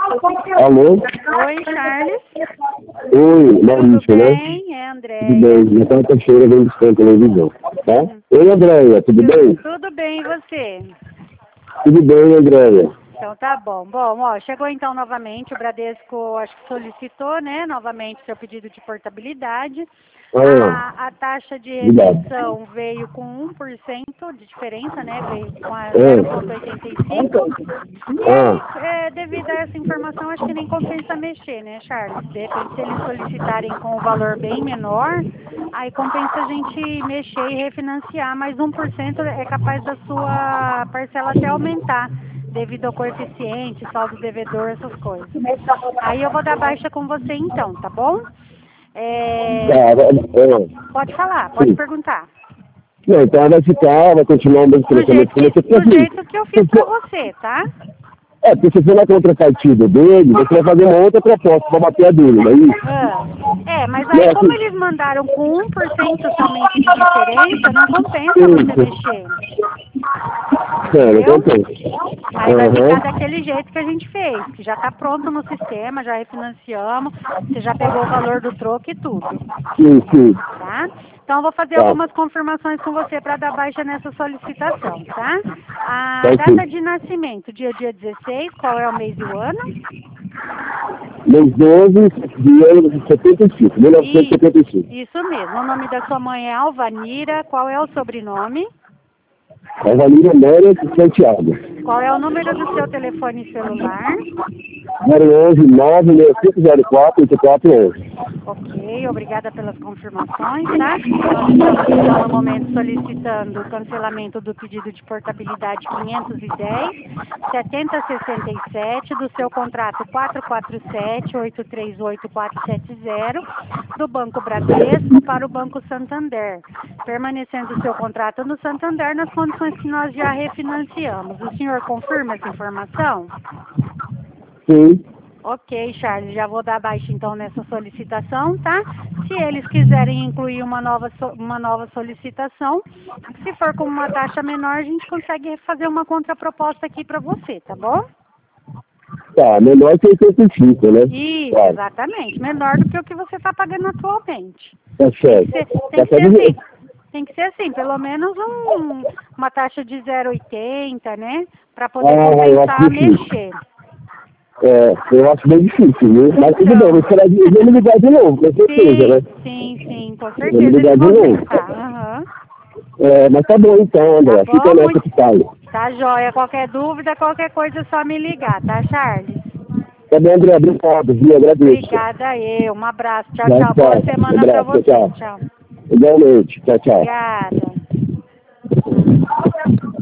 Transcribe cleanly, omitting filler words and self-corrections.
Alô? Oi, Charles. Oi, Maurício, Tudo né? bem? É Andréia. Tudo bem, Natália Teixeira vem buscando televisão, tá? Oi, Andréia, tudo bem? Tudo bem, e você? Tudo bem, Andréia. Então tá bom. Bom, ó, chegou então novamente, o Bradesco acho que solicitou, né, novamente seu pedido de portabilidade. A taxa de Obrigado. retenção veio com 1% de diferença, né, veio com a 0,85. E aí, devido a essa informação, acho que nem compensa mexer, né, Charles? De repente, se eles solicitarem com um valor bem menor, aí compensa a gente mexer e refinanciar, mas 1% é capaz da sua parcela até aumentar, devido ao coeficiente, saldo devedor, essas coisas. Aí eu vou dar baixa com você então, tá bom? Pode falar, pode perguntar. Não, então ela vai continuar o mesmo Do tratamento que você jeito que eu fiz pra você, tá? Porque se for na contrapartida dele, você vai fazer uma outra proposta para bater a dele, não é isso? Mas aí como eles mandaram com 1% somente de diferença, não compensa você mexer. Não Entendeu? compensa. Aí vai ficar daquele jeito que a gente fez, que já está pronto no sistema, já refinanciamos, você já pegou o valor do troco e tudo. Sim. Tá? Então eu vou fazer algumas confirmações com você para dar baixa nessa solicitação, tá? A data de nascimento, dia 16, qual é o mês e o ano? Mês 12 de ano de 75, 1975. Isso mesmo. O nome da sua mãe é Alvanira, qual é o sobrenome? Alvanira Méria de Santiago. Qual é o número do seu telefone celular? 011 96504 8411. Ok, obrigada pelas confirmações, tá? Nós estamos, então, no momento solicitando o cancelamento do pedido de portabilidade 510, 7067, do seu contrato 447-838-470, do Banco Bradesco para o Banco Santander, permanecendo o seu contrato no Santander nas condições que nós já refinanciamos. O senhor confirma essa informação? Sim. Ok, Charles, já vou dar baixa então nessa solicitação, tá? Se eles quiserem incluir uma nova solicitação, se for com uma taxa menor, a gente consegue fazer uma contraproposta aqui para você, tá bom? Tá, menor que 85, né? Isso, exatamente. Menor do que o que você está pagando atualmente. Tá certo. Tem que ser assim, pelo menos uma taxa de 0,80, né? Para poder compensar, mexer. Eu acho bem difícil, viu? Mas tudo bem, eu esperar de me ligar de novo, com certeza, né? Sim, com certeza. Me ligar de novo. Mas tá bom então, André. Fica nessa que tá aí. Tá joia. Qualquer dúvida, qualquer coisa é só me ligar, tá, Charles? Tá bem, André. Obrigado, viu? Agradeço. Obrigada eu. Um abraço. Tchau. Boa semana pra você. Tchau. Igualmente. Tchau. Obrigada.